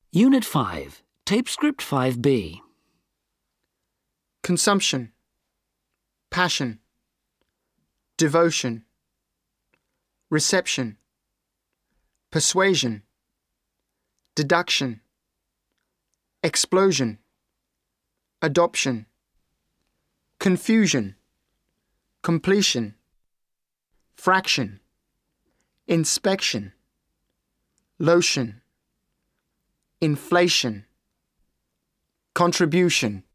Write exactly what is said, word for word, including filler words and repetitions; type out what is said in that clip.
Unit five, Tape Script five B. Consumption, passion, devotion, reception, persuasion, deduction, explosion, adoption, confusion, completion, fraction, inspection, lotion, inflation, contribution.